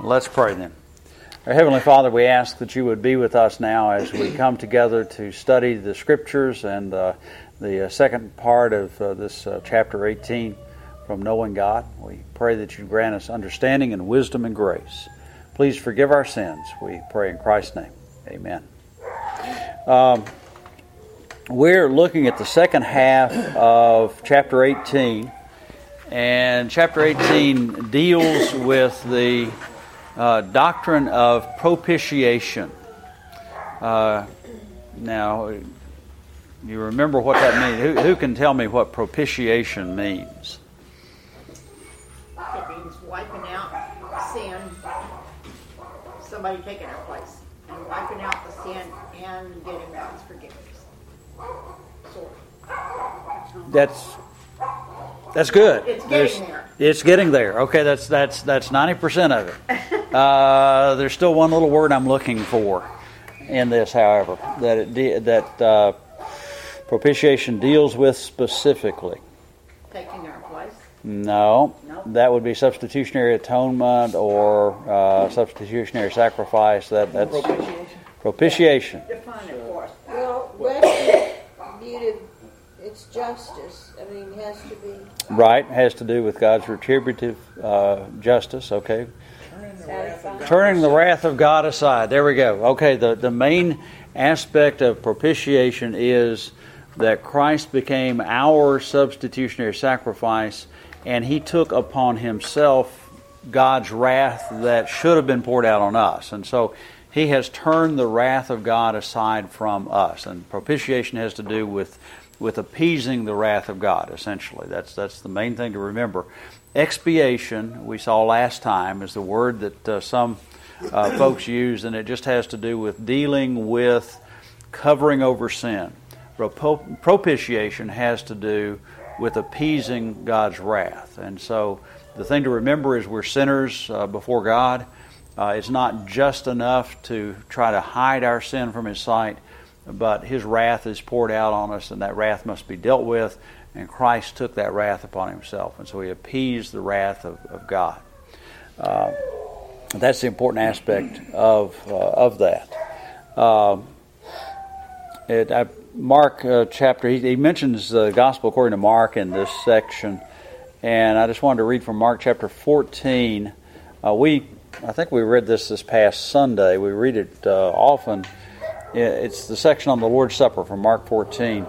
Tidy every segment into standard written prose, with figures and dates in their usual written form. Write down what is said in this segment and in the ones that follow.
Let's pray then. Our Heavenly Father, we ask that you would be with us now as we come together to study the Scriptures and the second part of this chapter 18 from Knowing God. We pray that you grant us understanding and wisdom and grace. Please forgive our sins, we pray in Christ's name. Amen. We're looking at the second half of chapter 18, and chapter 18 deals with the doctrine of propitiation. Now, you remember what that means. Who can tell me what propitiation means? It means wiping out sin, somebody taking our place, and wiping out the sin and getting God's forgiveness. That's good. It's getting there. It's getting there. Okay, that's 90% of it. There's still one little word I'm looking for in this, however, that propitiation deals with specifically. Taking our place? No, that would be substitutionary atonement or substitutionary sacrifice. That's propitiation. Define it for us. Well, Wesley viewed it's justice. I mean, it has to be. Right, has to do with God's retributive justice. Okay. Turning the wrath of God aside. There we go. Okay, the main aspect of propitiation is that Christ became our substitutionary sacrifice, and He took upon Himself God's wrath that should have been poured out on us. And so He has turned the wrath of God aside from us. And propitiation has to do with appeasing the wrath of God, essentially. That's the main thing to remember. Expiation, we saw last time, is the word that some folks use, and it just has to do with dealing with covering over sin. Propitiation has to do with appeasing God's wrath. And so the thing to remember is we're sinners before God. It's not just enough to try to hide our sin from His sight, but His wrath is poured out on us, and that wrath must be dealt with, and Christ took that wrath upon Himself, and so He appeased the wrath of God. That's the important aspect of that. Mark chapter, he mentions the Gospel according to Mark in this section, and I just wanted to read from Mark chapter 14. I think we read this past Sunday. We read it often. It's the section on the Lord's Supper from Mark 14.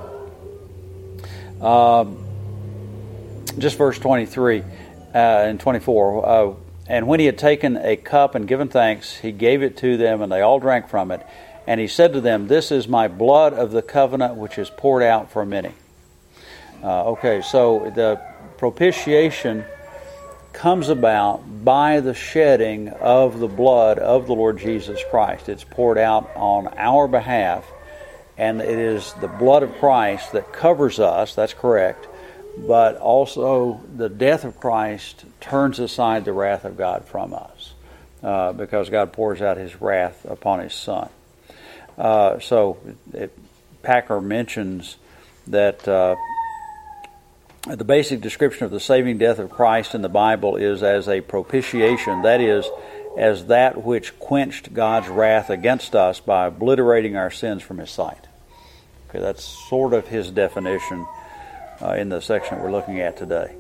Just verse 23 and 24. And when He had taken a cup and given thanks, He gave it to them, and they all drank from it. And He said to them, "This is my blood of the covenant, which is poured out for many." Okay, so the propitiation comes about by the shedding of the blood of the Lord Jesus Christ. It's poured out on our behalf, and it is the blood of Christ that covers us, that's correct, but also the death of Christ turns aside the wrath of God from us, because God pours out His wrath upon His Son. Packer mentions that the basic description of the saving death of Christ in the Bible is as a propitiation, that is, as that which quenched God's wrath against us by obliterating our sins from His sight. Okay, that's sort of his definition in the section that we're looking at today.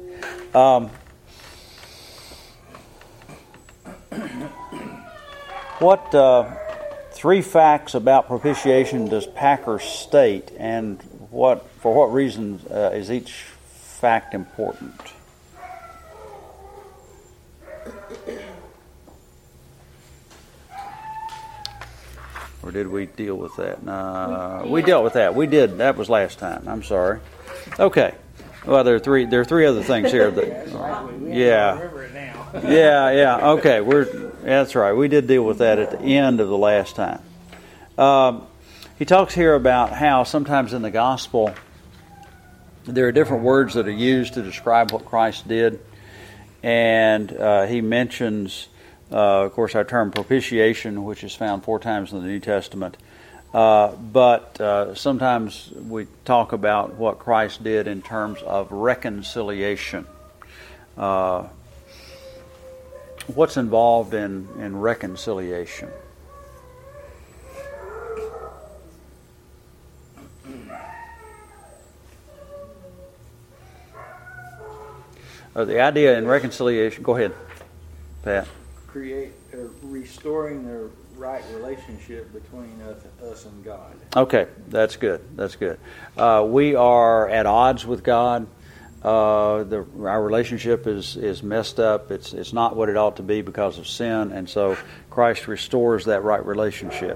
What three facts about propitiation does Packer state, and for what reason is each fact important? Or did we deal with that? No, we dealt with that. We did. That was last time. I'm sorry. Okay. Well, there are three other things here. Yeah. Okay. That's right. We did deal with that at the end of the last time. He talks here about how sometimes in the gospel there are different words that are used to describe what Christ did, and he mentions, of course, our term propitiation, which is found 4 times in the New Testament. But sometimes we talk about what Christ did in terms of reconciliation. what's involved in reconciliation? The idea in reconciliation, go ahead, Pat. Restoring the right relationship between us and God. Okay, that's good. That's good. We are at odds with God. Our relationship is messed up. It's not what it ought to be because of sin, and so Christ restores that right relationship.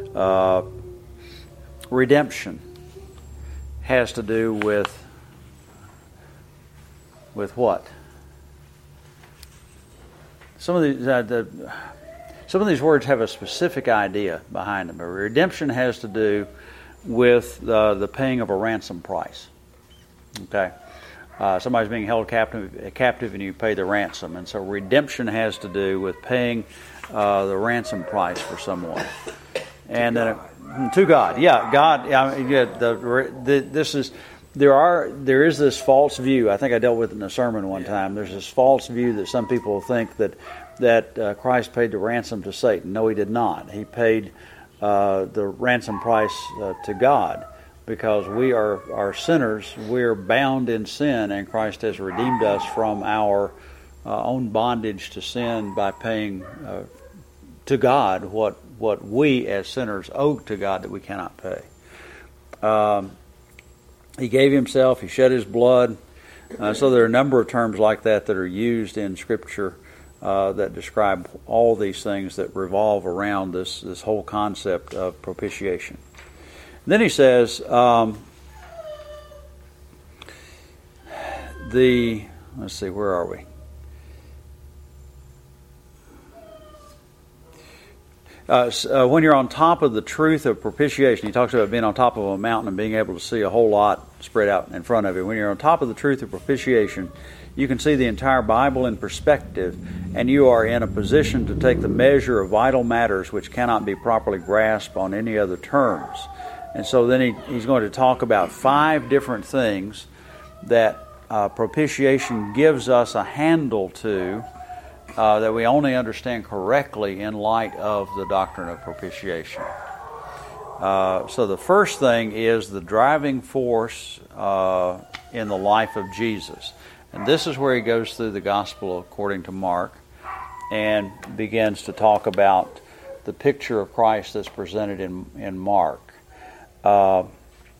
Redemption has to do with what? Some of these words have a specific idea behind them. Redemption has to do with the paying of a ransom price. Okay, somebody's being held captive, and you pay the ransom, and so redemption has to do with paying the ransom price for someone. And to God, yeah, God. There is this false view. I think I dealt with it in a sermon one time. There's this false view that some people think that Christ paid the ransom to Satan. No, He did not. He paid the ransom price to God, because we are sinners. We're bound in sin, and Christ has redeemed us from our own bondage to sin by paying to God what we as sinners owe to God that we cannot pay. He gave Himself. He shed His blood. So there are a number of terms like that are used in Scripture that describe all these things that revolve around this whole concept of propitiation. And then he says, let's see, where are we? When you're on top of the truth of propitiation, he talks about being on top of a mountain and being able to see a whole lot spread out in front of you. When you're on top of the truth of propitiation, you can see the entire Bible in perspective, and you are in a position to take the measure of vital matters which cannot be properly grasped on any other terms. And so then he's going to talk about 5 different things that propitiation gives us a handle to, that we only understand correctly in light of the doctrine of propitiation. So the first thing is the driving force in the life of Jesus. And this is where he goes through the gospel according to Mark and begins to talk about the picture of Christ that's presented in Mark. What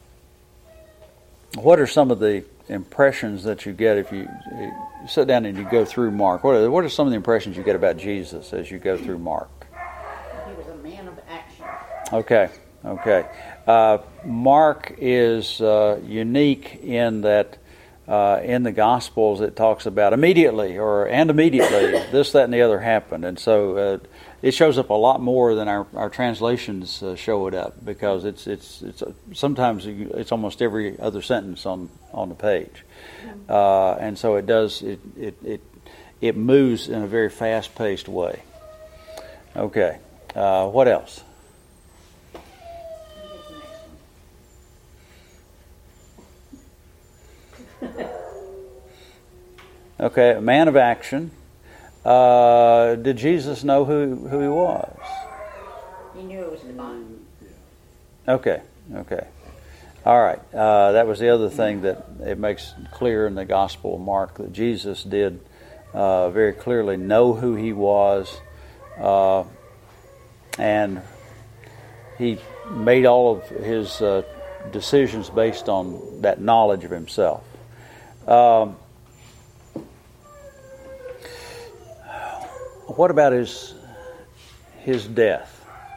are some of the impressions that you get if you sit down and you go through Mark? What are some of the impressions you get about Jesus as you go through Mark? He was a man of action. Okay. Mark is unique in that in the Gospels it talks about immediately this, that, and the other happened, and so it shows up a lot more than our translations show it up, because it's sometimes it's almost every other sentence on the page, and so it does it moves in a very fast-paced way. Okay, what else? Okay, a man of action. Did Jesus know who he was? He knew it was divine. Okay. All right. That was the other thing that it makes clear in the Gospel of Mark, that Jesus did very clearly know who he was, and he made all of his decisions based on that knowledge of himself. What about his death?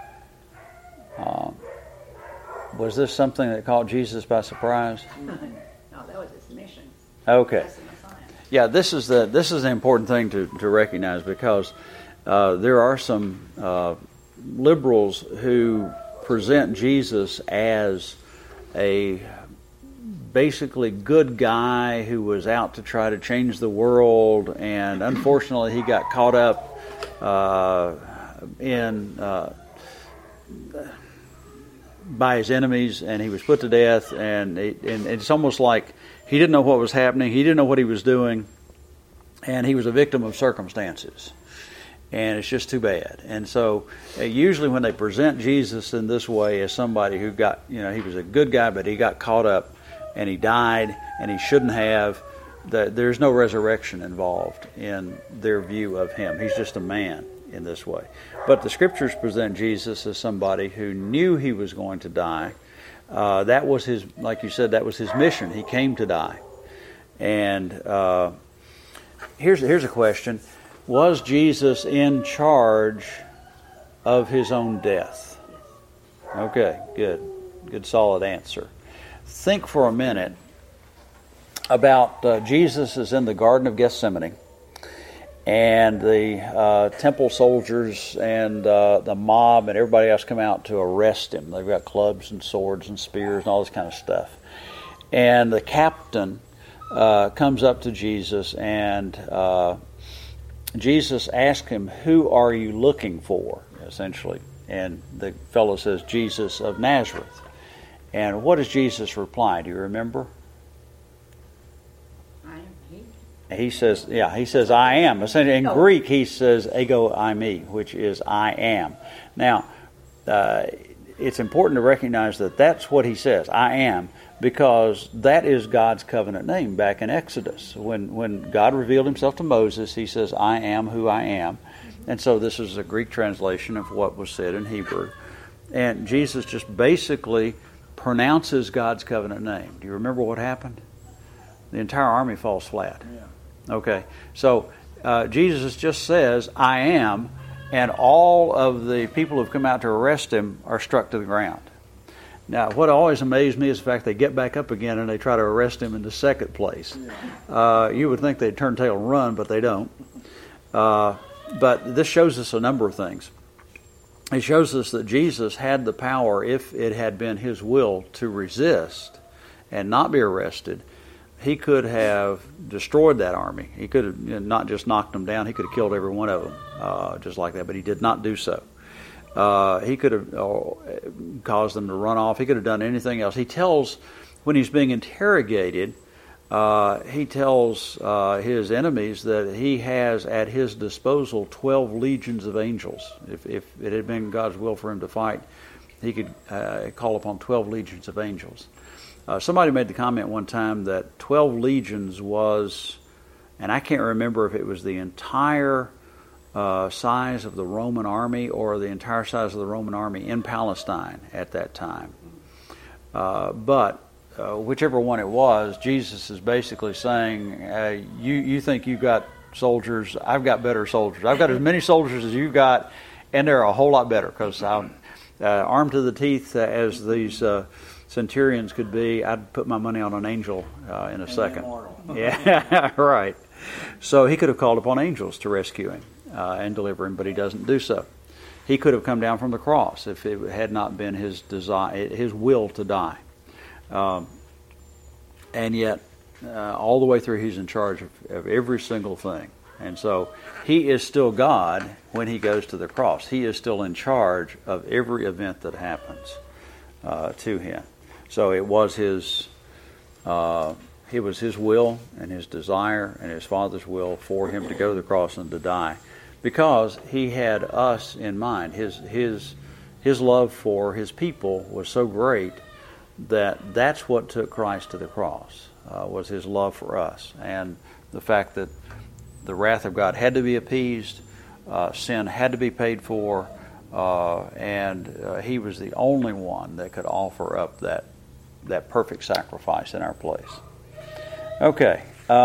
Was this something that caught Jesus by surprise? No, that was his mission. Okay. Yeah, this is an important thing to recognize, because there are some liberals who present Jesus as a basically good guy who was out to try to change the world, and unfortunately he got caught up by his enemies, and he was put to death, and it's almost like he didn't know what was happening, he didn't know what he was doing, and he was a victim of circumstances. And it's just too bad. And so usually when they present Jesus in this way as somebody who got, he was a good guy, but he got caught up and he died and he shouldn't have, there's no resurrection involved in their view of him. He's just a man in this way. But the Scriptures present Jesus as somebody who knew he was going to die. That was his, like you said, that was his mission. He came to die. And here's a question. Was Jesus in charge of his own death? Okay, good. Good, solid answer. Think for a minute about Jesus is in the Garden of Gethsemane, and the temple soldiers and the mob and everybody else come out to arrest him. They've got clubs and swords and spears and all this kind of stuff. And the captain comes up to Jesus, and Jesus asks him, "Who are you looking for?" essentially. And the fellow says, "Jesus of Nazareth." And what does Jesus reply? Do you remember? He says, "I am." Essentially, in Greek, he says, "Ego eimi," which is "I am." Now, it's important to recognize that that's what he says, "I am," because that is God's covenant name back in Exodus. When God revealed himself to Moses, he says, "I am who I am." And so this is a Greek translation of what was said in Hebrew. And Jesus just basically pronounces God's covenant name. Do you remember what happened? The entire army falls flat. Yeah. Okay, so Jesus just says, "I am," and all of the people who've come out to arrest him are struck to the ground. Now, what always amazed me is the fact they get back up again and they try to arrest him in the second place. You would think they'd turn tail and run, but they don't. But this shows us a number of things. It shows us that Jesus had the power, if it had been his will, to resist and not be arrested. He could have destroyed that army. He could have not just knocked them down, he could have killed every one of them just like that, but he did not do so. He could have caused them to run off. He could have done anything else. He tells, when he's being interrogated, he tells his enemies that he has at his disposal 12 legions of angels. If it had been God's will for him to fight, he could call upon 12 legions of angels. Somebody made the comment one time that 12 legions was, and I can't remember if it was the entire size of the Roman army or the entire size of the Roman army in Palestine at that time. But whichever one it was, Jesus is basically saying, you think you've got soldiers, I've got better soldiers. I've got as many soldiers as you've got, and they're a whole lot better, because I'm armed to the teeth as these centurions could be. I'd put my money on an angel in a second. Yeah, right. So he could have called upon angels to rescue him and deliver him, but he doesn't do so. He could have come down from the cross if it had not been his desire, his will to die. And yet, all the way through, he's in charge of every single thing. And so he is still God when he goes to the cross. He is still in charge of every event that happens to him. So it was his will and his desire and his Father's will for him to go to the cross and to die, because he had us in mind. His love for his people was so great that that's what took Christ to the cross, was his love for us, and the fact that the wrath of God had to be appeased, sin had to be paid for, and he was the only one that could offer up that perfect sacrifice in our place. Okay,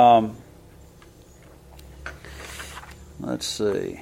let's see.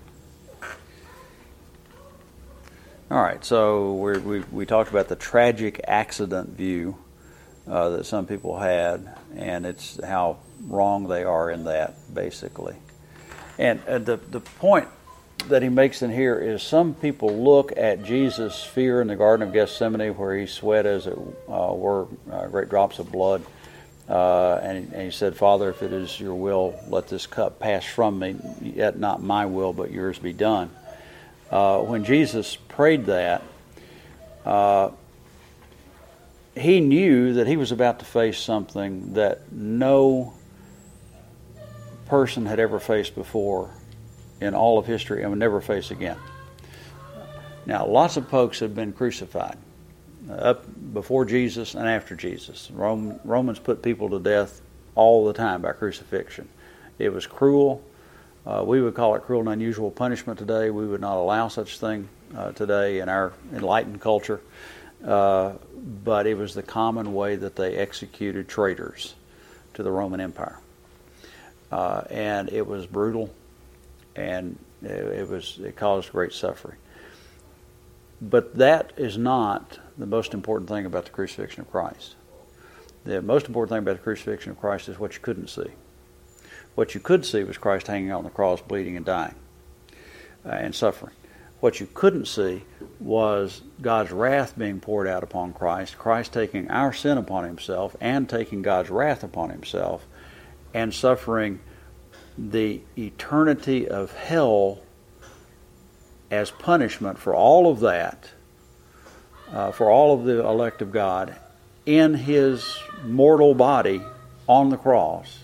All right, so we talked about the tragic accident view that some people had, and it's how wrong they are in that, basically. And the point that he makes in here is some people look at Jesus' fear in the Garden of Gethsemane, where he sweat as it were great drops of blood, and he said, "Father, if it is your will, let this cup pass from me, yet not my will, but yours be done." When Jesus prayed that, he knew that he was about to face something that no person had ever faced before in all of history and will never face again. Now, lots of folks have been crucified up before Jesus and after Jesus. Romans put people to death all the time by crucifixion. It was cruel. We would call it cruel and unusual punishment today. We would not allow such thing today in our enlightened culture. But it was the common way that they executed traitors to the Roman Empire. And it was brutal, and it caused great suffering. But that is not the most important thing about the crucifixion of Christ. The most important thing about the crucifixion of Christ is what you couldn't see. What you could see was Christ hanging on the cross, bleeding and dying and suffering. What you couldn't see was God's wrath being poured out upon Christ, Christ taking our sin upon himself and taking God's wrath upon himself and suffering the eternity of hell as punishment for all of that, for all of the elect of God, in his mortal body on the cross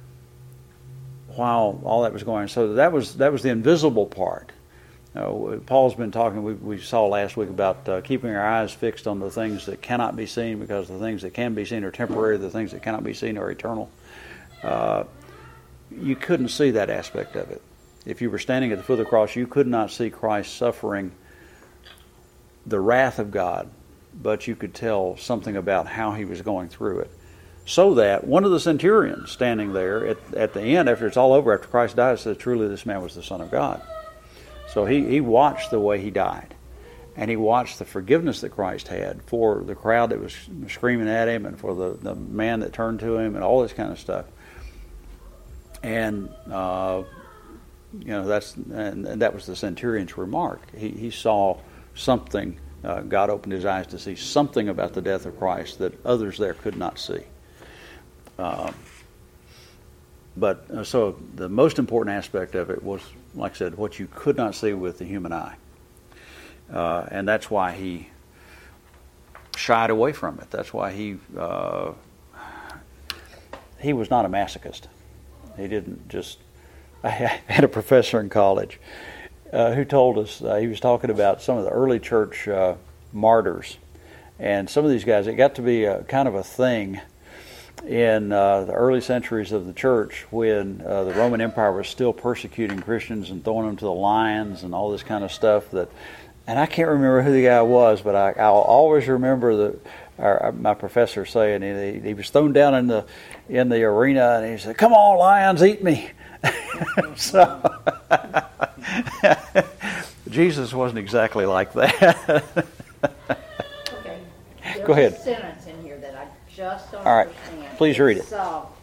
while all that was going on. So that was the invisible part. Paul's been talking, we saw last week about keeping our eyes fixed on the things that cannot be seen, because the things that can be seen are temporary, the things that cannot be seen are eternal. You couldn't see that aspect of it. If you were standing at the foot of the cross, you could not see Christ suffering the wrath of God, but you could tell something about how he was going through it. So that one of the centurions standing there at the end, after it's all over, after Christ died, says, truly this man was the Son of God. So he watched the way he died. And he watched the forgiveness that Christ had for the crowd that was screaming at him and for the man that turned to him and all this kind of stuff. And that was the centurion's remark. He saw something. God opened his eyes to see something about the death of Christ that others there could not see. So the most important aspect of it was, like I said, what you could not see with the human eye. And that's why he shied away from it. That's why he was not a masochist. He didn't just... I had a professor in college who told us, he was talking about some of the early church martyrs. And some of these guys, it got to be kind of a thing in the early centuries of the church when the Roman Empire was still persecuting Christians and throwing them to the lions and all this kind of stuff. And I can't remember who the guy was, but I'll always remember my professor saying he was thrown down in the arena and he said, "Come on, lions, eat me." So Jesus wasn't exactly like that. Okay. Go ahead. There's a sentence in here that I just don't All right. understand. Please read it. It's,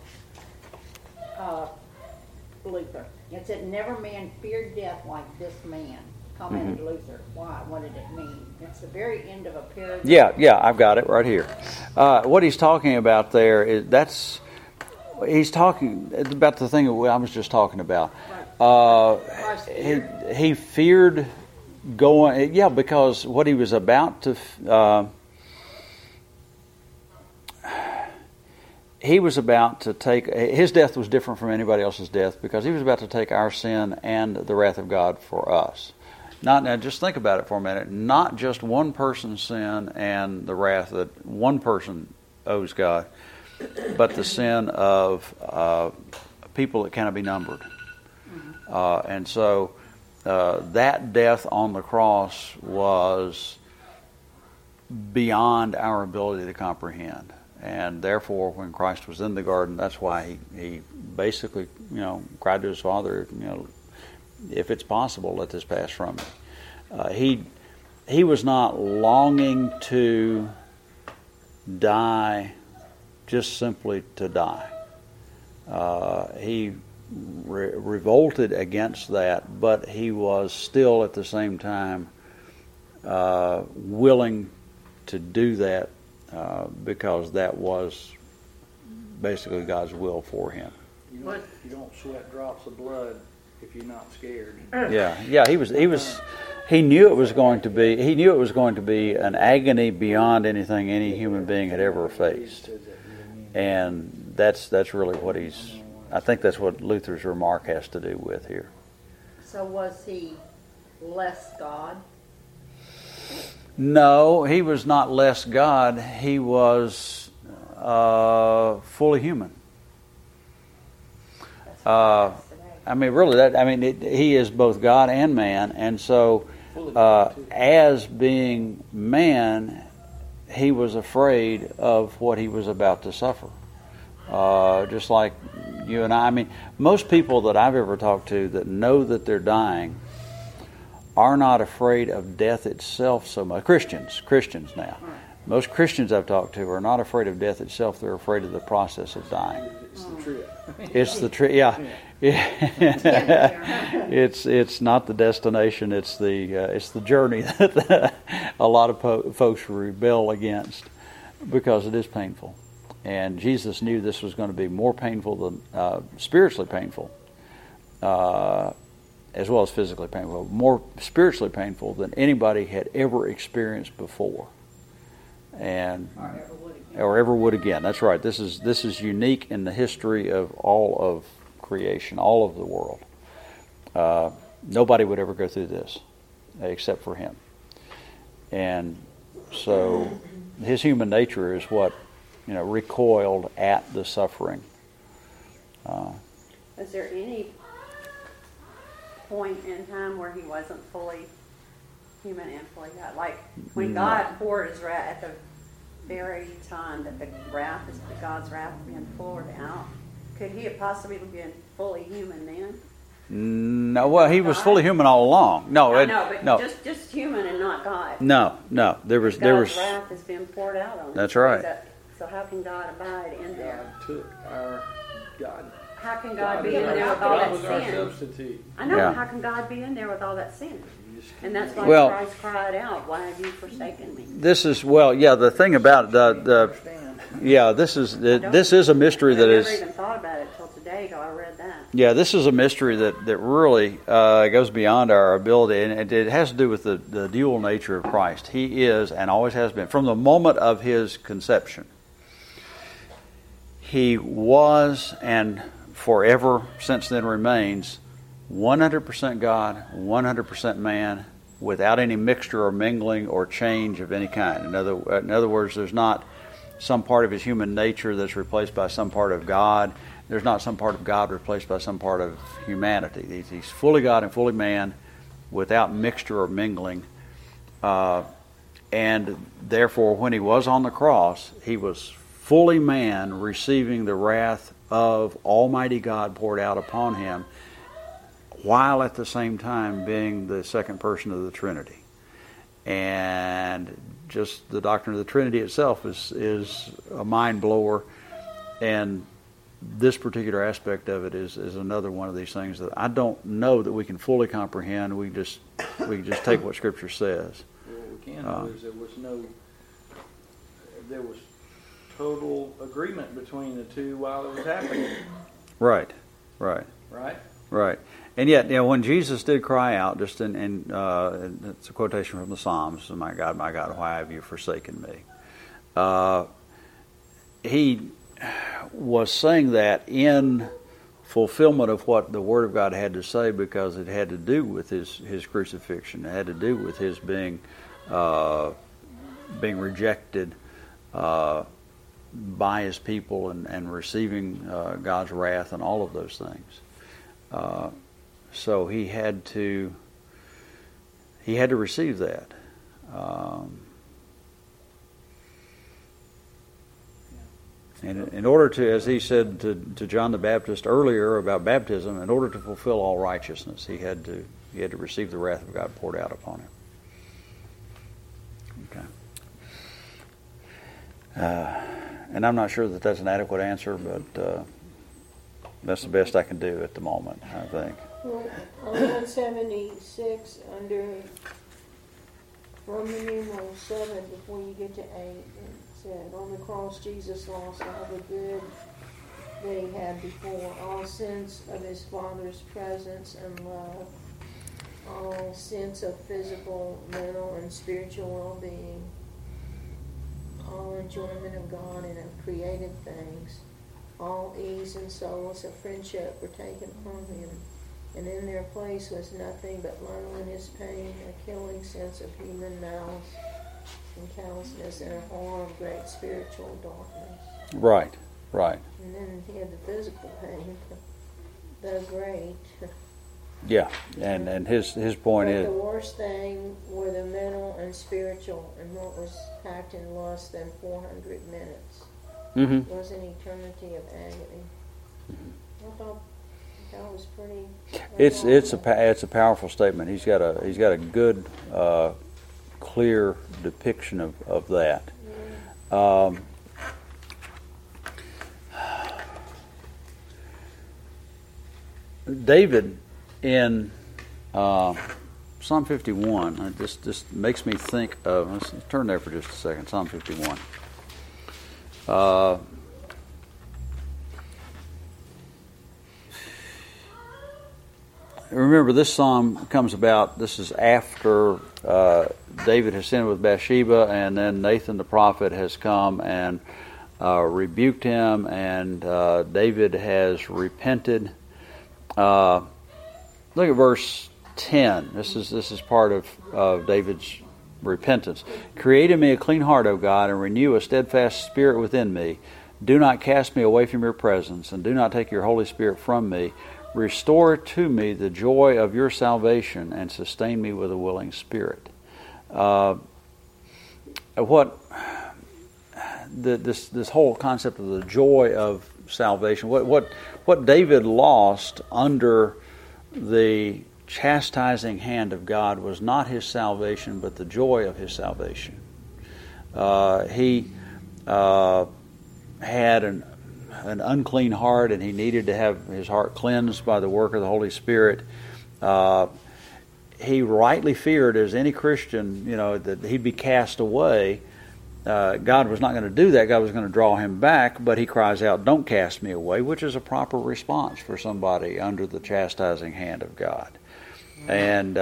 Luther. It said, "Never man feared death like this man," commented Luther. Why? What did it mean? It's the very end of a paragraph. Yeah, I've got it right here. What he's talking about there is he's talking about the thing that I was just talking about. He feared going, because what he was about to, he was about to take, his death was different from anybody else's death because he was about to take our sin and the wrath of God for us. Now just think about it for a minute. Not just one person's sin and the wrath that one person owes God, but the sin of people that cannot be numbered. And so that death on the cross was beyond our ability to comprehend. And therefore, when Christ was in the garden, that's why he basically, cried to his Father, if it's possible, let this pass from me. He was not longing to die just simply to die. He revolted against that, but he was still at the same time willing to do that because that was basically God's will for him. You don't sweat drops of blood if you're not scared. Yeah. He knew it was going to be an agony beyond anything any human being had ever faced, and that's really what I think that's what Luther's remark has to do with here. So was he less God? No, he was not less God. He was fully human. I mean, really, he is both God and man, and so as being man, he was afraid of what he was about to suffer. Just like you and I. I mean, most people that I've ever talked to that know that they're dying are not afraid of death itself so much. Christians now. Most Christians I've talked to are not afraid of death itself. They're afraid of the process of dying. It's the trip. It's the trip. Yeah. It's not the destination. It's the journey that a lot of folks rebel against because it is painful. And Jesus knew this was going to be more painful than spiritually painful, as well as physically painful. More spiritually painful than anybody had ever experienced before, and or ever would again. That's right. This is unique in the history of all of creation, all of the world. Nobody would ever go through this except for him. And so his human nature is what recoiled at the suffering. Is there any point in time where he wasn't fully human and fully God? Like when God poured his wrath at the very time that God's wrath being poured out, could he have possibly been fully human then? No, well, he was fully human all along. No, no. Just human and not God. No. God's wrath has been poured out on him. That's right. So how can God abide in there? God took our God. How can God be in there with all that was our sin? substitute. I know, Yeah. but how can God be in there with all that sin? And that's why Well, Christ cried out, "Why have you forsaken me?" This is the thing about this is a mystery that is. I never even thought about it till today, till I read that. Yeah, this is a mystery that really goes beyond our ability, and it has to do with the dual nature of Christ. He is, and always has been, from the moment of his conception. He was, and forever since then remains, 100% God, 100% man, without any mixture or mingling or change of any kind. In other words, there's not some part of his human nature that's replaced by some part of God. There's not some part of God replaced by some part of humanity. He's fully God and fully man, without mixture or mingling. And therefore, when he was on the cross, he was fully man, receiving the wrath of Almighty God poured out upon him, while at the same time being the second person of the Trinity. And just the doctrine of the Trinity itself is a mind blower, and this particular aspect of it is another one of these things that I don't know that we can fully comprehend. We just take what Scripture says. Well, what we can know is there was total agreement between the two while it was happening. Right. And yet, when Jesus did cry out, just in it's a quotation from the Psalms, my God, why have you forsaken me? He was saying that in fulfillment of what the Word of God had to say, because it had to do with his crucifixion. It had to do with his being rejected by his people and receiving God's wrath and all of those things. So he had to receive that. And in order to, as he said to John the Baptist earlier about baptism, in order to fulfill all righteousness, he had to receive the wrath of God poured out upon him. Okay. And I'm not sure that that's an adequate answer, but that's the best I can do at the moment, I think. Well, on 176, under Roman numeral 7, before you get to 8, it said, on the cross Jesus lost all the good that he had before, all sense of his Father's presence and love, all sense of physical, mental, and spiritual well-being, all enjoyment of God and of created things, all ease and solace of friendship were taken from him. and in their place was nothing but loneliness, pain, a killing sense of human malice and callousness, and a horror of great spiritual darkness. Right, right. And then he had the physical pain, though great. Yeah, and his point But is, the worst thing were the mental and spiritual, and what was packed in less than 400 minutes was an eternity of agony. I thought that was pretty. it's a powerful statement. He's got a good, clear depiction of that. David in Psalm 51, this makes me think of. Let's turn there for just a second. Psalm 51. Remember, this psalm comes about. This is after David has sinned with Bathsheba, and then Nathan the prophet has come and rebuked him, and David has repented. Look at verse 10. This is part of David's repentance. Create in me a clean heart, O God, and renew a steadfast spirit within me. Do not cast me away from your presence, and do not take your Holy Spirit from me. Restore to me the joy of your salvation, and sustain me with a willing spirit. This whole concept of the joy of salvation, what David lost under the chastising hand of God was not his salvation, but the joy of his salvation. He had an unclean heart, and he needed to have his heart cleansed by the work of the Holy Spirit. He rightly feared, as any Christian, that he'd be cast away. God was not going to do that. God was going to draw him back, but he cries out, "Don't cast me away," which is a proper response for somebody under the chastising hand of God. And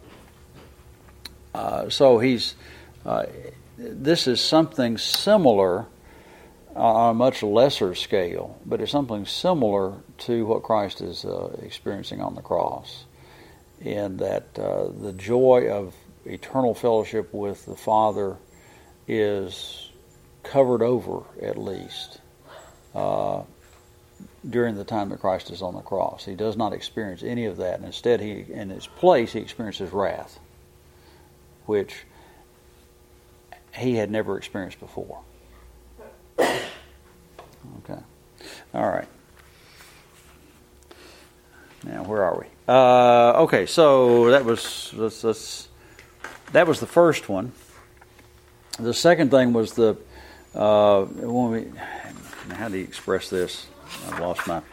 so this is something similar on a much lesser scale, but it's something similar to what Christ is experiencing on the cross, in that the joy of eternal fellowship with the Father is covered over, at least, during the time that Christ is on the cross. He does not experience any of that. And instead, in its place, he experiences wrath, which he had never experienced before. Okay. All right. Now, where are we? Okay, so that was the first one. The second thing was how do you express this? I've lost my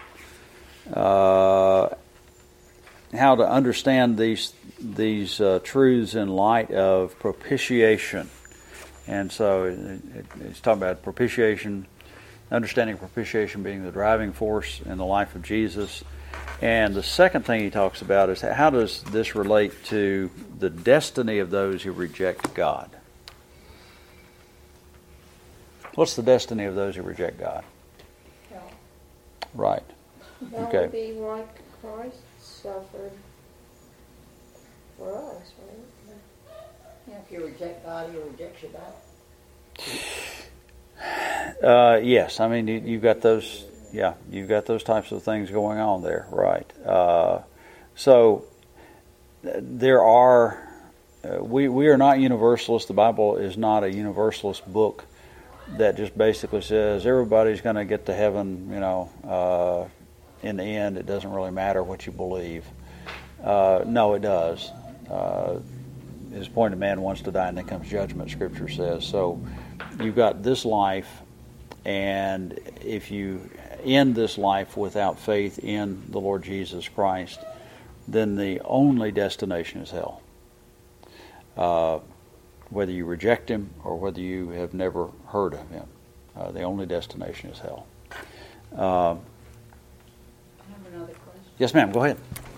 how to understand these truths in light of propitiation. And so it's talking about propitiation, understanding propitiation being the driving force in the life of Jesus. And the second thing he talks about is how does this relate to the destiny of those who reject God? What's the destiny of those who reject God? Hell. Right. That Okay. would be like Christ suffered for us, right? Yeah, if you reject God, He rejects you back. Yes, I mean you've got those. Yeah, you've got those types of things going on there, right? So there are. We are not universalists. The Bible is not a universalist book that just basically says everybody's going to get to heaven. In the end, it doesn't really matter what you believe. No, it does. His appointed man wants to die, and then comes judgment, Scripture says. So you've got this life, and if you end this life without faith in the Lord Jesus Christ, then the only destination is hell. Whether you reject Him or whether you have never heard of Him, the only destination is hell. I have another question. Yes, ma'am, go ahead.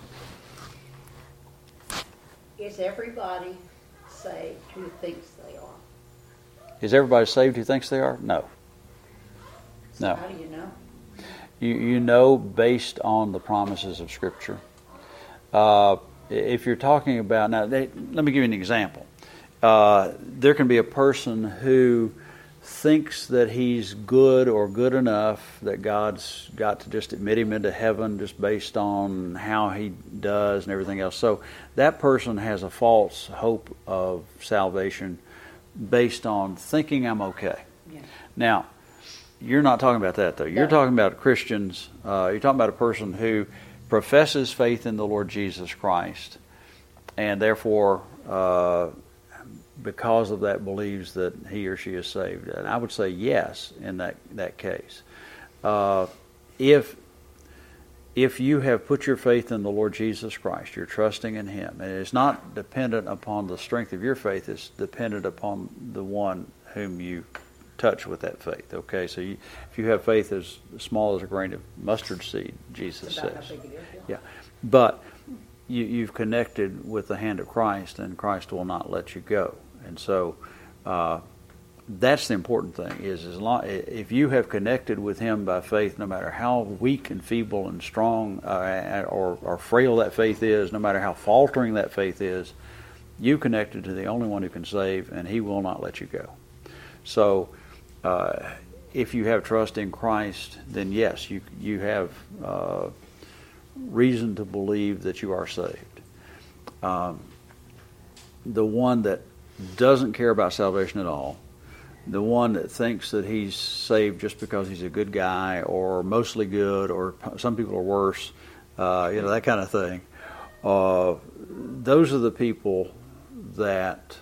Is everybody saved who thinks they are? Is everybody saved who thinks they are? No. So No. how do you know? You know based on the promises of Scripture. If you're talking about now, let me give you an example. There can be a person who thinks that he's good or good enough that God's got to just admit him into heaven just based on how he does and everything else. So that person has a false hope of salvation based on thinking I'm okay. Yeah. Now, you're not talking about that, though. You're talking about Christians. You're talking about a person who professes faith in the Lord Jesus Christ and therefore because of that believes that he or she is saved. And I would say yes in that case. If you have put your faith in the Lord Jesus Christ, you're trusting in him, and it's not dependent upon the strength of your faith, it's dependent upon the one whom you touch with that faith. Okay, so if you have faith as small as a grain of mustard seed, Jesus says. How big it is, Yeah, but you've connected with the hand of Christ, and Christ will not let you go. And so that's the important thing, is if you have connected with him by faith, no matter how weak and feeble and strong or frail that faith is, no matter how faltering that faith is, you connected to the only one who can save, and he will not let you go. So if you have trust in Christ, then yes, you have reason to believe that you are saved. The one that doesn't care about salvation at all, the one that thinks that he's saved just because he's a good guy or mostly good, or some people are worse, that kind of thing, those are the people that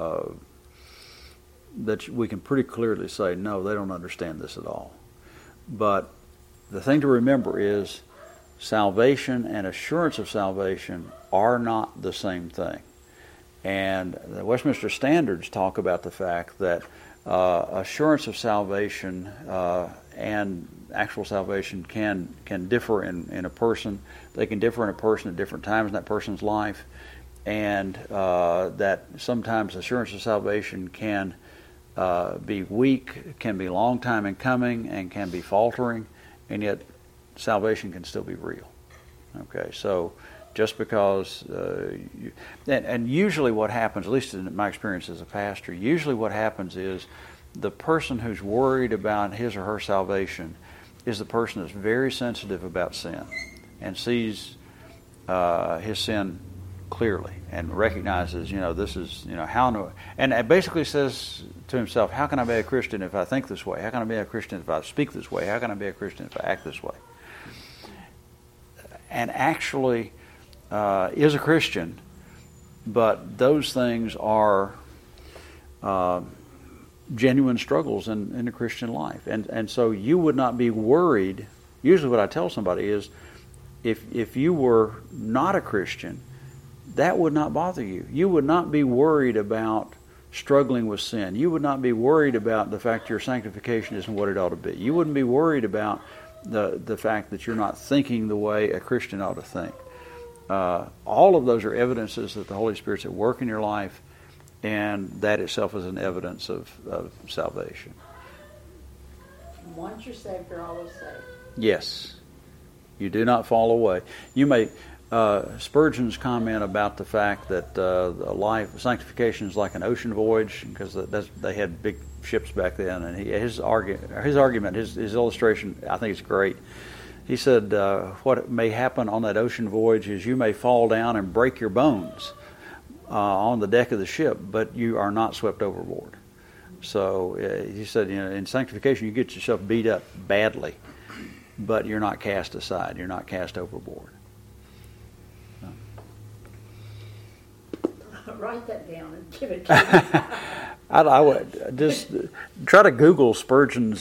we can pretty clearly say, no, they don't understand this at all. But the thing to remember is salvation and assurance of salvation are not the same thing. And the Westminster Standards talk about the fact that assurance of salvation and actual salvation can differ in a person. They can differ in a person at different times in that person's life, and that sometimes assurance of salvation can be weak, can be long time in coming, and can be faltering, and yet salvation can still be real. Okay, so just because, and usually what happens, at least in my experience as a pastor, usually what happens is the person who's worried about his or her salvation is the person that's very sensitive about sin and sees his sin clearly and recognizes, this is, and it basically says to himself, how can I be a Christian if I think this way? How can I be a Christian if I speak this way? How can I be a Christian if I act this way? And actually is a Christian, but those things are genuine struggles in the Christian life. And so you would not be worried. Usually what I tell somebody is, if you were not a Christian, that would not bother you. You would not be worried about struggling with sin. You would not be worried about the fact your sanctification isn't what it ought to be. You wouldn't be worried about the fact that you're not thinking the way a Christian ought to think. All of those are evidences that the Holy Spirit's at work in your life, and that itself is an evidence of salvation. Once you're saved, you're always saved. Yes. You do not fall away. You may... Spurgeon's comment about the fact that sanctification is like an ocean voyage, because they had big ships back then, and his illustration, I think, is great. He said, what may happen on that ocean voyage is you may fall down and break your bones on the deck of the ship, but you are not swept overboard. So he said, in sanctification, you get yourself beat up badly, but you're not cast aside. You're not cast overboard. Write that down and give it to me. I would just try to Google Spurgeon's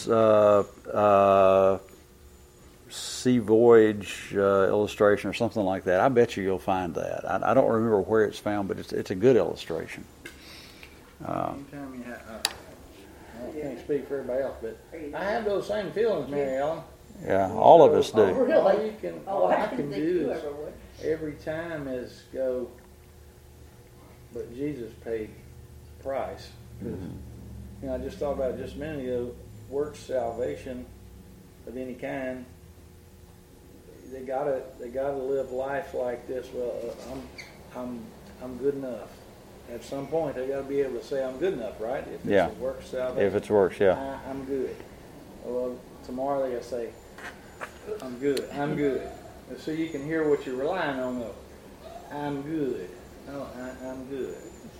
sea voyage illustration or something like that. I bet you'll find that. I don't remember where it's found, but it's a good illustration. Anytime you I can't speak for everybody else, but I have those same feelings, Mary Ellen. Yeah, all of us do. Oh, really? All I can didn't think do you is ever would. every time is go, but Jesus paid the price. I just thought about it just a minute ago. Works salvation of any kind, they gotta live life like this. Well, I'm good enough. At some point, they gotta be able to say I'm good enough, right? If Yeah. it's a work salvation, If it's works, yeah. I'm good. Well, tomorrow they gotta say I'm good. I'm good. And so you can hear what you're relying on, though. I'm good. No, I'm good.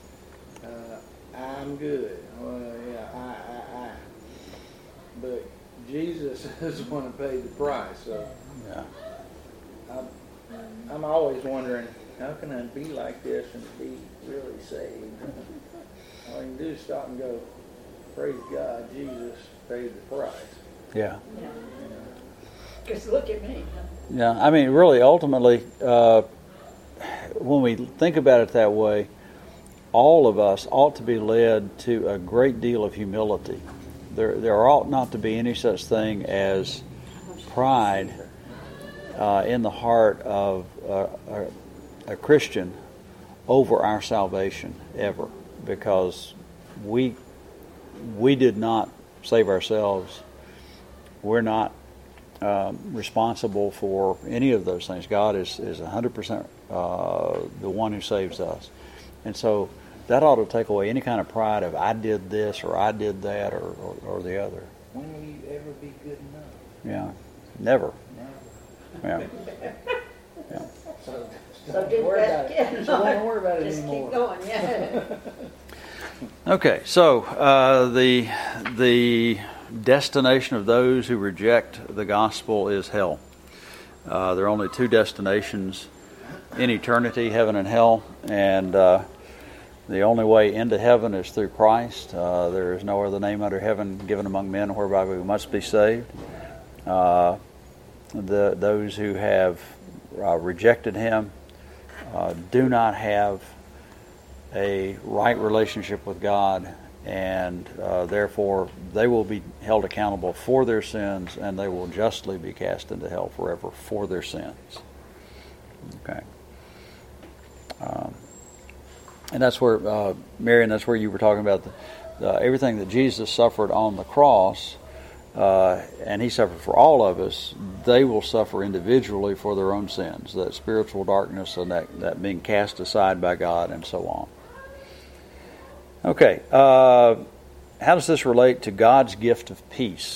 I'm good. Well, yeah, I. But Jesus is the one who paid the price. So Yeah. I'm always wondering, how can I be like this and be really saved? All you can do is stop and go, praise God, Jesus paid the price. Yeah. Because look at me. Yeah. I mean, really, ultimately, when we think about it that way, all of us ought to be led to a great deal of humility. There ought not to be any such thing as pride in the heart of a Christian over our salvation ever, because we did not save ourselves. We're not responsible for any of those things. God is 100% the one who saves us, and so that ought to take away any kind of pride of I did this or I did that or the other. When will you ever be good enough? Yeah, never. Now. Yeah. Yeah. So So don't just worry about get it. So don't worry about it Just anymore. keep going, yeah. Okay, so the destination of those who reject the gospel is hell. There are only two destinations in eternity, heaven and hell, and the only way into heaven is through Christ. There is no other name under heaven given among men whereby we must be saved. Those who have rejected Him do not have a right relationship with God, and therefore they will be held accountable for their sins, and they will justly be cast into hell forever for their sins. Okay. And that's where, Marion, that's where you were talking about everything that Jesus suffered on the cross, and He suffered for all of us. They will suffer individually for their own sins, that spiritual darkness and that being cast aside by God and so on. Okay, how does this relate to God's gift of peace?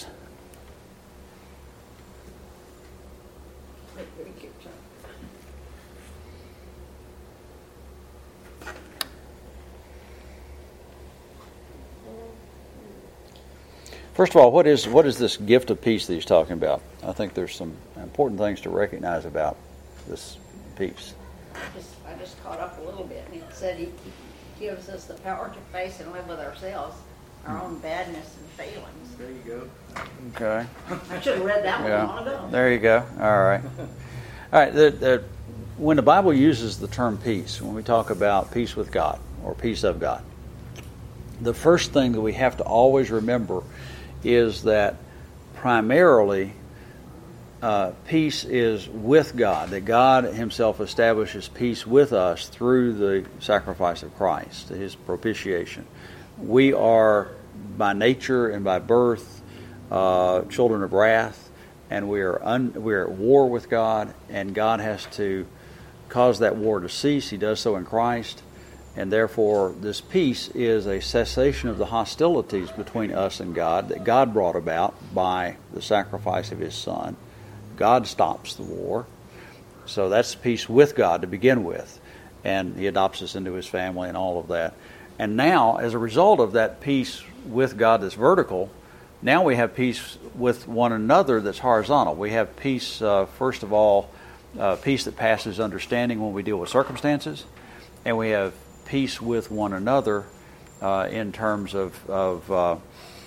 First of all, what is this gift of peace that he's talking about? I think there's some important things to recognize about this peace. I just caught up a little bit, and it said He gives us the power to face and live with ourselves, our own badness and failings. There you go. Okay. I should have read that one a while ago. There you go. All right. All right. When the Bible uses the term peace, when we talk about peace with God or peace of God, the first thing that we have to always remember is that primarily peace is with God, that God Himself establishes peace with us through the sacrifice of Christ, His propitiation. We are by nature and by birth children of wrath, and we are at war with God, and God has to cause that war to cease. He does so in Christ, and therefore this peace is a cessation of the hostilities between us and God that God brought about by the sacrifice of His Son. God stops the war. So that's peace with God to begin with. And He adopts us into His family and all of that. And now, as a result of that peace with God that's vertical, now we have peace with one another that's horizontal. We have peace, first of all, peace that passes understanding when we deal with circumstances. And we have peace with one another in terms of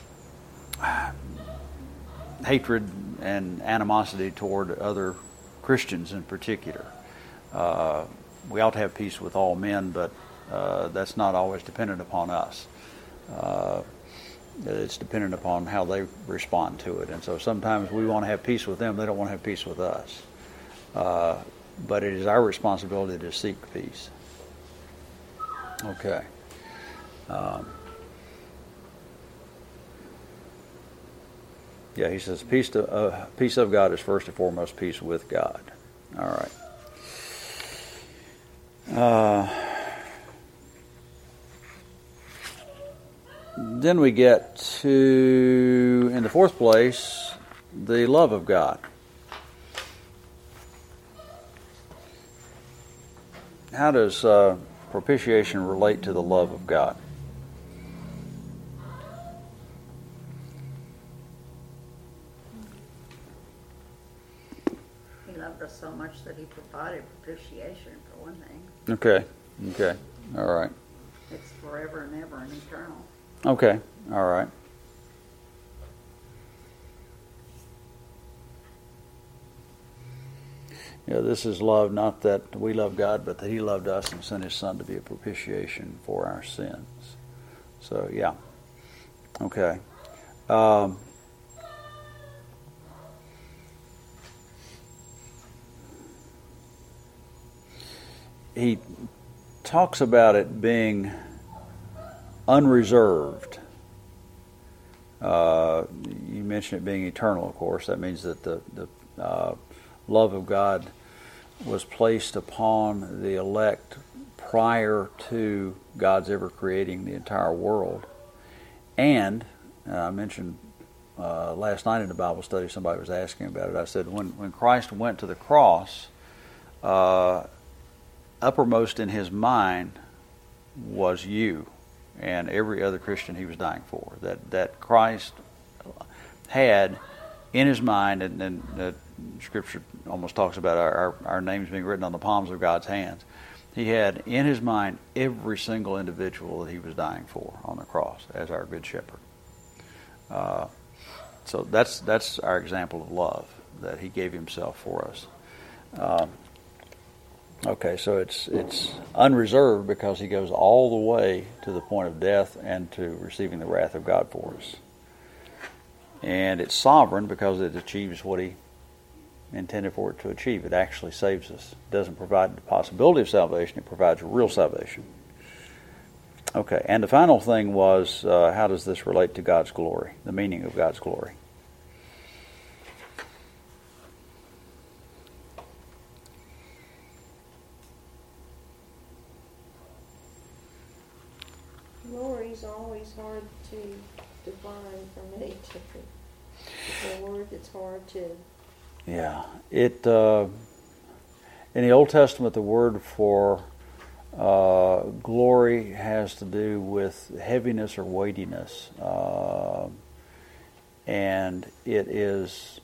hatred and animosity toward other Christians in particular. We ought to have peace with all men, but that's not always dependent upon us. It's dependent upon how they respond to it. And so sometimes we want to have peace with them, they don't want to have peace with us. But it is our responsibility to seek peace. Okay. He says peace of God is first and foremost peace with God. All right. Then we get to, in the fourth place, the love of God. How does propitiation relate to the love of God? He loved us so much that he provided propitiation, for one thing. Okay. All right. It's forever and ever and eternal. Okay. All right. Yeah, this is love, not that we love God, but that He loved us and sent His Son to be a propitiation for our sins. So, yeah. Okay. He talks about it being unreserved. You mentioned it being eternal, of course. That means that the love of God was placed upon the elect prior to God's ever creating the entire world. And I mentioned last night in the Bible study, somebody was asking about it. I said, when Christ went to the cross, uppermost in His mind was you and every other Christian He was dying for. That Christ had in His mind, and Scripture almost talks about our names being written on the palms of God's hands. He had in His mind every single individual that He was dying for on the cross as our good shepherd. So that's our example of love, that He gave Himself for us. Okay, so it's unreserved because He goes all the way to the point of death and to receiving the wrath of God for us. And it's sovereign because it achieves what He intended for it to achieve. It actually saves us. It doesn't provide the possibility of salvation, it provides real salvation. Okay, and the final thing was, how does this relate to God's glory, the meaning of God's glory? Glory is always hard to define for me. It's a word that's hard to. Yeah, it in the Old Testament, the word for glory has to do with heaviness or weightiness, and it is.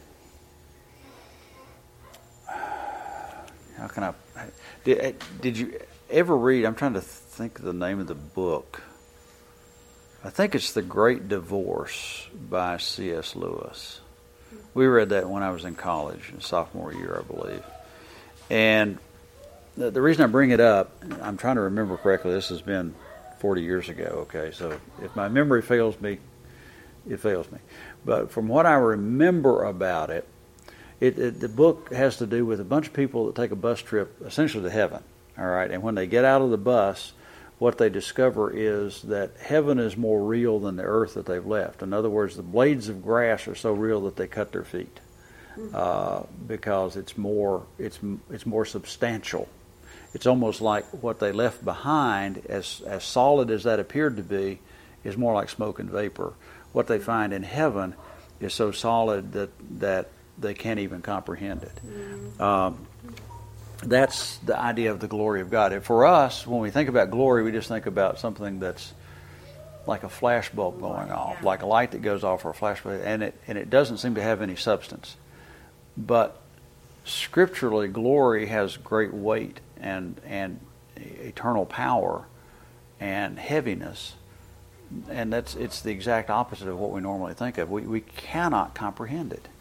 How can I? Did you ever read? I'm trying to think of the name of the book. I think it's The Great Divorce by C.S. Lewis. We read that when I was in college, sophomore year, I believe. And the reason I bring it up, I'm trying to remember correctly, this has been 40 years ago, okay? So if my memory fails me, it fails me. But from what I remember about it, the book has to do with a bunch of people that take a bus trip essentially to heaven, all right? And when they get out of the bus, what they discover is that heaven is more real than the earth that they've left. In other words, the blades of grass are so real that they cut their feet because it's more substantial. It's almost like what they left behind, as solid as that appeared to be, is more like smoke and vapor. What they find in heaven is so solid that they can't even comprehend it. That's the idea of the glory of God. And for us, when we think about glory, we just think about something that's like a flash bulb going off, like a light that goes off or a flash bulb, and it doesn't seem to have any substance. But scripturally, glory has great weight and eternal power and heaviness, and it's the exact opposite of what we normally think of. We cannot comprehend it.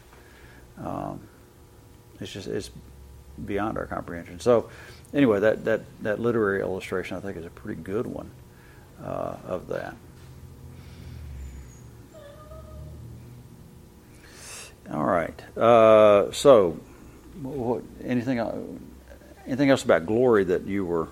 It's beyond our comprehension. So, anyway, that literary illustration, I think, is a pretty good one of that. All right. So, anything else about glory that you were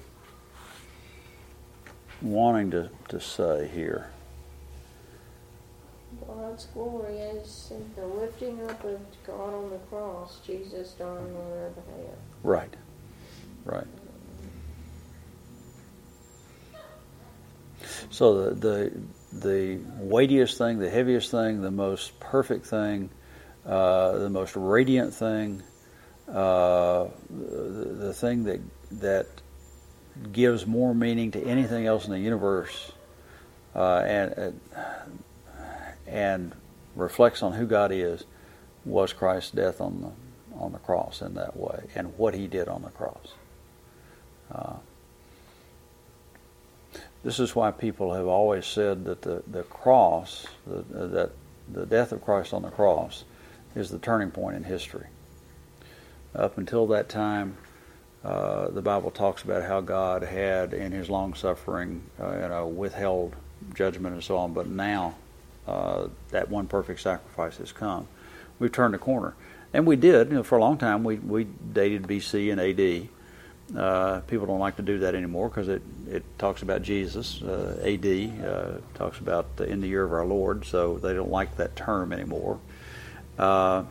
wanting to say here? God's glory is the lifting up of God on the cross, Jesus dying on our behalf. Right. Right. So the weightiest thing, the heaviest thing, the most perfect thing, the most radiant thing, the thing that gives more meaning to anything else in the universe, and reflects on who God is, was Christ's death on the cross in that way, and what He did on the cross. This is why people have always said that the cross, that the death of Christ on the cross, is the turning point in history. Up until that time, the Bible talks about how God had, in His long suffering, withheld judgment and so on. But now, that one perfect sacrifice has come. We've turned the corner, and we did. For a long time, we dated BC and AD. People don't like to do that anymore because it talks about Jesus. AD talks about in the year of our Lord, so they don't like that term anymore. And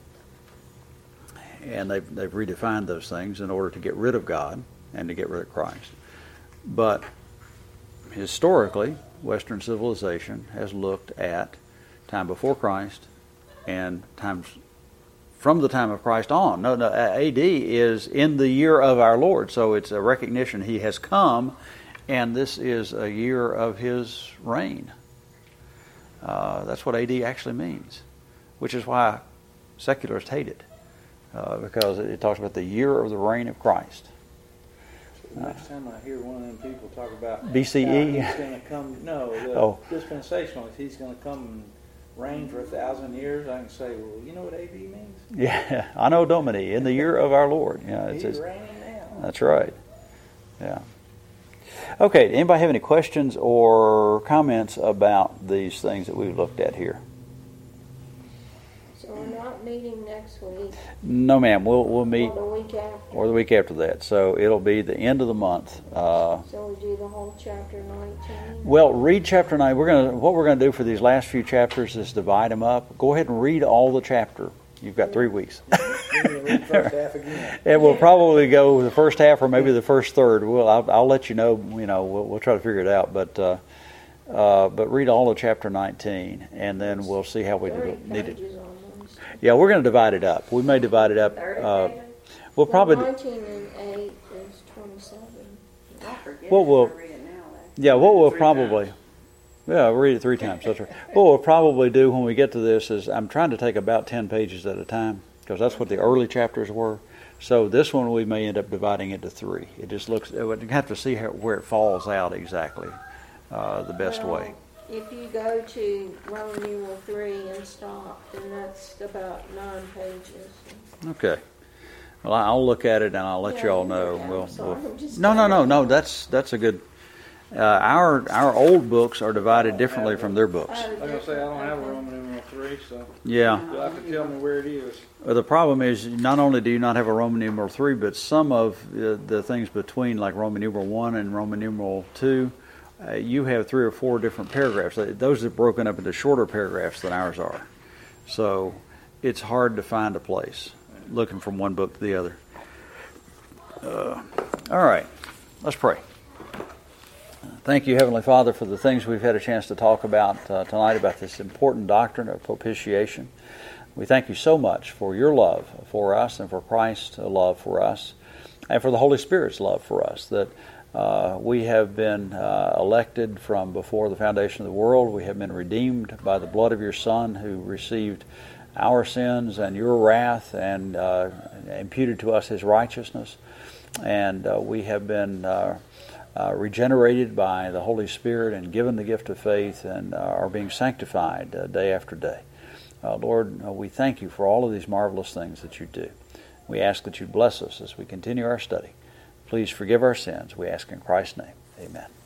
they've redefined those things in order to get rid of God and to get rid of Christ. But historically, Western civilization has looked at time before Christ and times from the time of Christ on. AD is in the year of our Lord, so it's a recognition He has come, and this is a year of His reign. That's what AD actually means, which is why secularists hate it, because it talks about the year of the reign of Christ. Next time I hear one of them people talk about BCE, He's going to come. No, the dispensationalist. He's going to come and reign for 1,000 years. I can say, well, you know what AD means? Yeah, Anno Domini, in the year of our Lord. He's reigning now. That's right. Yeah. Okay. Anybody have any questions or comments about these things that we've looked at here? So we're not meeting next week. No, ma'am. We'll meet Or the week after. or the week after that. So it'll be the end of the month. So we do the whole chapter 19. Well, read chapter 9. What we're gonna do for these last few chapters is divide them up. Go ahead and read all the chapter. You've got 3 weeks. Read the first half again. And we'll probably go the first half or maybe the first third. I'll let you know. We'll try to figure it out. But read all of chapter 19, and then we'll see how we need it. Yeah, we're going to divide it up. We may divide it up. We'll probably. 19 and 8 is 27. I'll forget What it will- if I read it now, though. Yeah, what we'll 3 probably. times. Yeah, read it 3 times. That's right. What we'll probably do when we get to this is I'm trying to take about 10 pages at a time because that's what the early chapters were. So this one we may end up dividing into 3. It just looks. We have to see where it falls out exactly, the best way. If you go to Roman numeral 3 and stop, then that's about 9 pages. Okay. Well, I'll look at it and I'll let you all know. Yeah, I'm sorry, I'm just No. That's a good. Our old books are divided differently from their books. I was going to say, I don't have a Roman numeral 3, so Yeah. you'll have to tell me where it is. Well, the problem is not only do you not have a Roman numeral 3, but some of the things between, like Roman numeral 1 and Roman numeral 2, you have 3 or 4 different paragraphs. Those are broken up into shorter paragraphs than ours are. So it's hard to find a place looking from one book to the other. All right, let's pray. Thank you, Heavenly Father, for the things we've had a chance to talk about tonight about this important doctrine of propitiation. We thank you so much for your love for us and for Christ's love for us and for the Holy Spirit's love for us, that we have been elected from before the foundation of the world. We have been redeemed by the blood of your Son, who received our sins and your wrath and imputed to us his righteousness. And we have been regenerated by the Holy Spirit and given the gift of faith and are being sanctified day after day. Lord, we thank you for all of these marvelous things that you do. We ask that you bless us as we continue our study. Please forgive our sins. We ask in Christ's name. Amen.